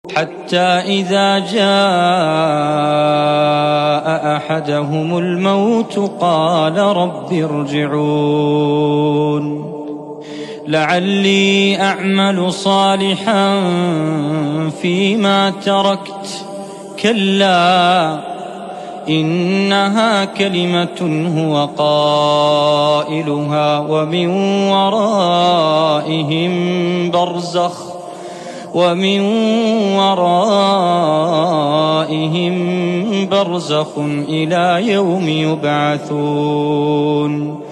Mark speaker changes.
Speaker 1: حتى إذا جاء أحدهم الموت قال رب ارجعون لعلي أعمل صالحا فيما تركت كلا إنها كلمة هو قائلها ومن ورائهم برزخ إلى يوم يبعثون